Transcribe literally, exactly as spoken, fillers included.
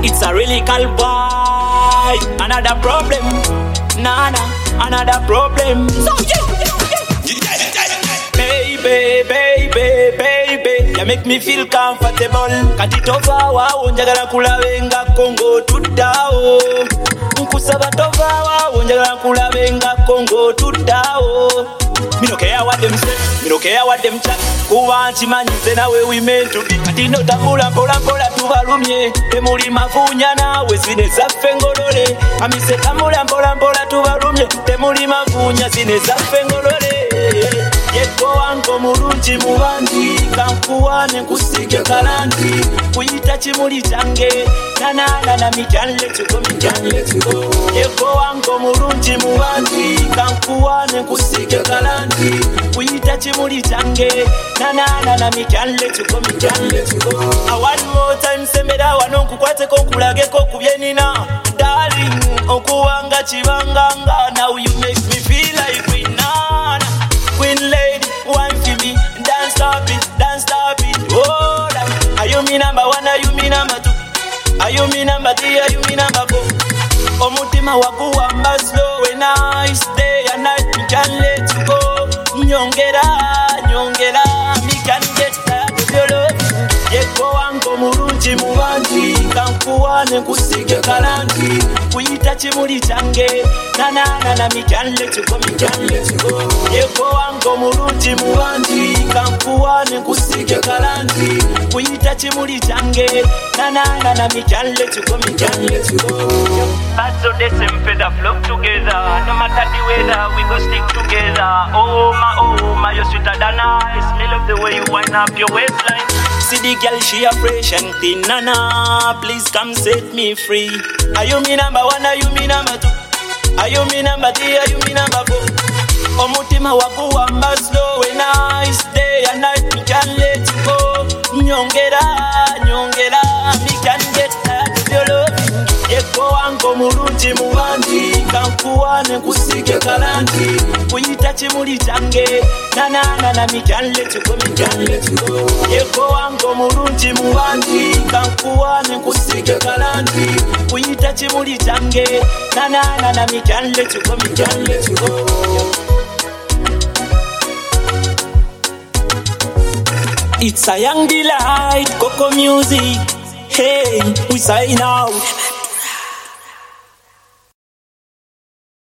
It's a really cold boy. Another problem. Nana, another problem. So yeah, yeah, yeah. Baby, baby, baby, you make me feel comfortable. Katitova wa unjagala kulabenga Kongo tutao. Nkusaba tova wa unjagala kulabenga Kongo tutao. Me no care what them say, me no care what them chat. Kuba chimanyize nawe we meant to be. Kati no tambula mpola mpola tubalumye. Temuli mafunya nawe sine zaffe ngolole. Amise tambula mpola mpola tubalumye. Temuli mafunya sine zaffe ngolole. Yeko wango mulungi mubandi kankuwane nkusige kalanti kuyita kimuli kyange nanana na me can let you go, me can let you go. Yeko wango mulungi mubandi kankuwane nkusige kalanti kuyita kimuli kyange nanana na me can let you go, me can let you go. A one more time sembera wano nkukwateko nkulageko kubyenina darling okuwanga kibanganga. Now you make me feel like we nana Queen lady, wine for me, dance stop it, dance stop it. Oh, that. Are you me number one? Are you me number two? Are you me number three? Are you me number four? Omutima wakuwamba slow and nice day and night. Me can't let you go. Nyongera, nyongera, me can't get tired of your love. Yeko wango mulungi mubandi kankuwane nkusige kalanti kuyita kimuli kyange nanana na me can't let you go, me can't let you go. Yeko wango mulungi mubandi kankuwane nkusige kalanti kuyita kimuli kyange nanana na me can't let you go, me can't let you go. Bad so the same feather flock together. No matter the weather, we go stick together. Oh my, oh my, you're sweeter than ice. Me love the way you wind up your waistline. See the girl, she a fresh and thin, nana. Please come set me free. Are you me number one? Are you me number two? Are you me number three? Are you me number four? Omutima wakuwamba slow and nice day and night. Me can't let you go. Nyongera, nyongera, me can't get tired of your love. Yeko wango mulungi mubandi kankuwane nkusige kalanti kuyita kimuli kyange nanana na me can't let you go, me can't let you go. Yeko wango mulungi mubandi kankuwane nkusige kalanti kuyita kimuli kyange nanana na me can't let you go, me can't let you go. It's a young delight, Coco music. Hey, we sign out.